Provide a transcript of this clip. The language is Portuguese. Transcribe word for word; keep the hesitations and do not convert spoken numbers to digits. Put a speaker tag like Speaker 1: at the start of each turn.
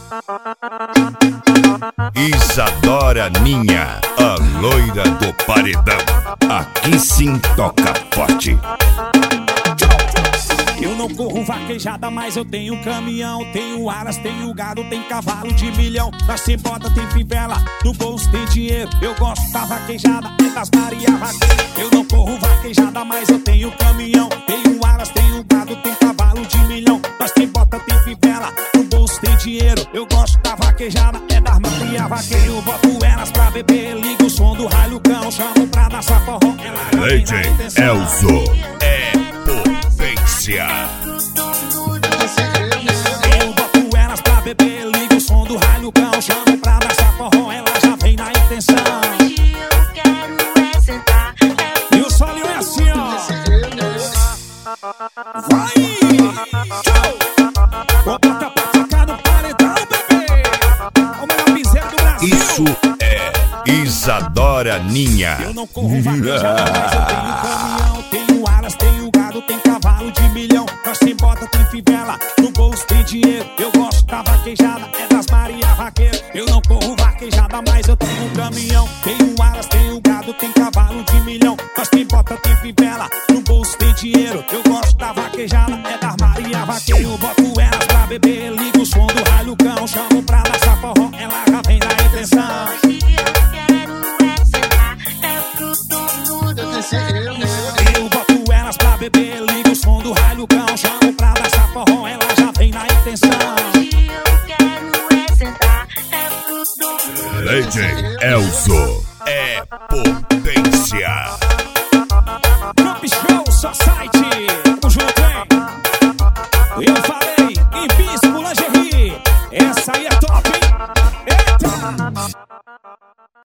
Speaker 1: Isadora Ninha, a loira do paredão. Aqui sim toca forte.
Speaker 2: Eu não corro vaquejada, mas eu tenho caminhão. Tenho aras, tenho gado, tem cavalo de milhão. Nós tem bota, tem fivela, no bolso tem dinheiro. Eu gosto da vaquejada, é das Maria Vaqueira. Eu não corro vaquejada, mas eu tenho caminhão. Tenho aras, tenho gado, tem cavalo de milhão. Nós tem bota, tem fivela, no bolso tem dinheiro. Eu gosto da vaquejada, é das Maria Vaqueira. Eu boto elas pra beber, ligo o som do raio cão. Chamo pra dançar forró, ela
Speaker 1: Leite Elzo é potência.
Speaker 2: Eu boto elas pra beber, ligo o som do raio cão. Chamo pra dançar forró, ela já vem na intenção. E o solinho é assim, ó. Vai! Bota pra tocar no paredão, bebê. O melhor piseiro do Brasil.
Speaker 1: Isso é Isadora Ninha.
Speaker 2: Eu não corro vaquejada, mas eu tenho caminhão. Tenho aras, tenho gado, tem cavalo de milhão. Nós tem bota, tem fivela, no bolso tem dinheiro. Eu gosto da vaquejada, é das Maria Vaqueira. Eu não corro vaquejada, mas eu tenho um caminhão. Tenho aras, tenho gado, tem cavalo de milhão. Nós tem bota, tem fivela, no bolso tem dinheiro. Eu gosto da vaquejada, é das Maria Vaqueira. Eu boto elas pra beber, ligo o som do raio cão. Chamo pra dançar forró, ela já vem na intenção. Eu boto elas pra beber, ligo o som do raio cão. Chamo pra dançar forró, ela já vem na intenção.
Speaker 1: Leite Elzo é potência.
Speaker 2: Camp Show Society, o Júnior tem. Eu falei em Bispo Lingerie, essa aí é top, hein? Eita!